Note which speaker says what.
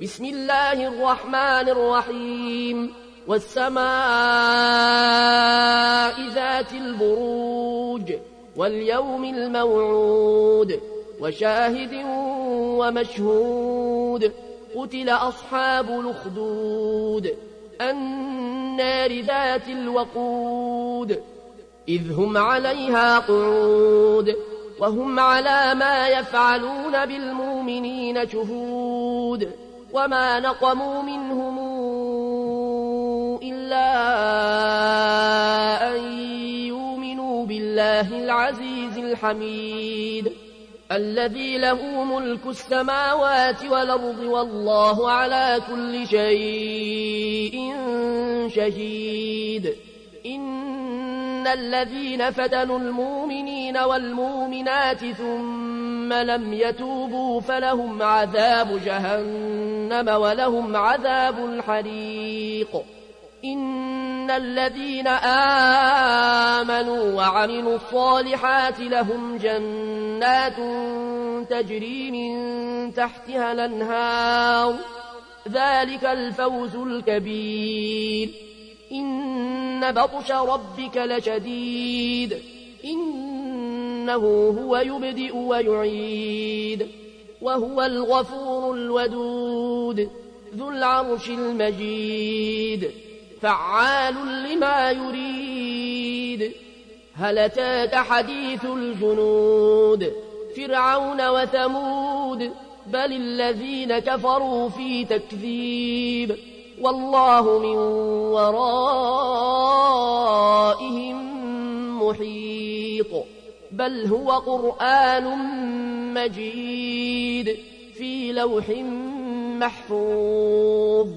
Speaker 1: بسم الله الرحمن الرحيم والسماء ذات البروج واليوم الموعود وشاهد ومشهود قتل أصحاب الأخدود النار ذات الوقود إذ هم عليها قعود وهم على ما يفعلون بالمؤمنين شهود وما نقموا منهم إلا أن يؤمنوا بالله العزيز الحميد الذي له ملك السماوات والأرض والله على كل شيء شهيد إن الذين فتنوا المؤمنين والمؤمنات ثم لم يتوبوا فلهم عذاب جهنم ولهم عذاب الحريق إن الذين آمنوا وعملوا الصالحات لهم جنات تجري من تحتها الأنهار ذلك الفوز الكبير إن بطش ربك لشديد إنه هو يبدئ ويعيد وهو الغفور الودود ذو العرش المجيد فعال لما يريد هل أتاك حديث الجنود فرعون وثمود بل الذين كفروا في تكذيب والله من ورائهم محيط بل هو قرآن مجيد في لوح محفوظ